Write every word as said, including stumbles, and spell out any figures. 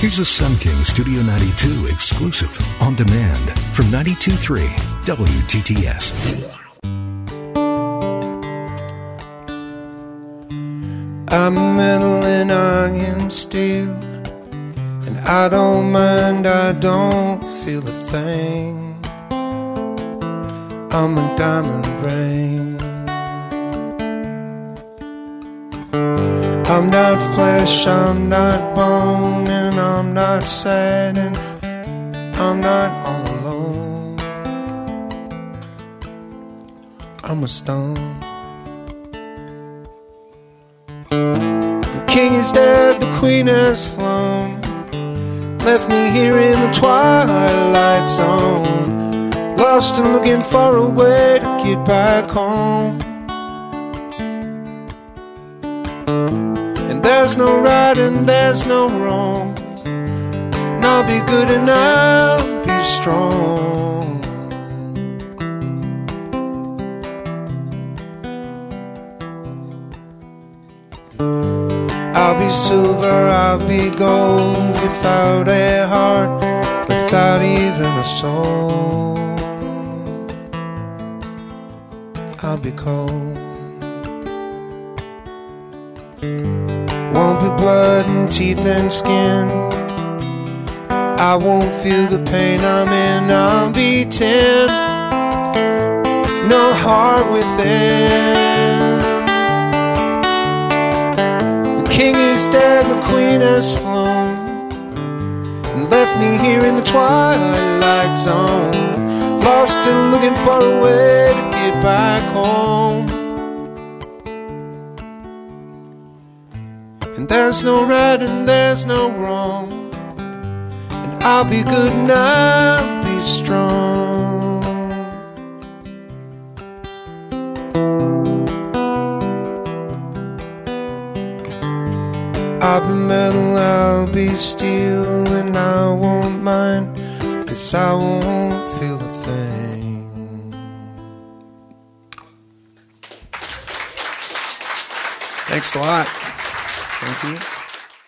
Here's a Sun King Studio ninety-two exclusive on demand from ninety-two point three W T T S. I'm metal and I am steel, and I don't mind, I don't feel a thing. I'm a diamond ring. I'm not flesh, I'm not bone, and I'm not sad, and I'm not all alone. I'm a stone. The king is dead, the queen has flown, left me here in the twilight zone, lost and looking for a way to get back home. And there's no right and there's no wrong, and I'll be good and I'll be strong. I'll be silver, I'll be gold, without a heart, without even a soul. I'll be cold. Won't be blood and teeth and skin, I won't feel the pain I'm in. I'll be tin, no heart within. The king is dead, the queen has flown, and left me here in the twilight zone, lost and looking for a way to get back home. And there's no right and there's no wrong, and I'll be good and I'll be strong. I'll be metal, I'll be steel, and I won't mind, 'cause I won't feel a thing. Thanks a lot. Thank you.